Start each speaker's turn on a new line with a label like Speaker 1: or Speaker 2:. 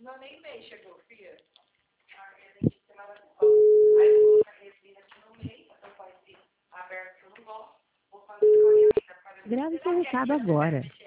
Speaker 1: Não, nem meio chegou, filha. Aí eu vou colocar esse aqui no meio, eu faço aberto, eu não gosto. Vou fazer com a minha amiga.
Speaker 2: Grave seu recado agora.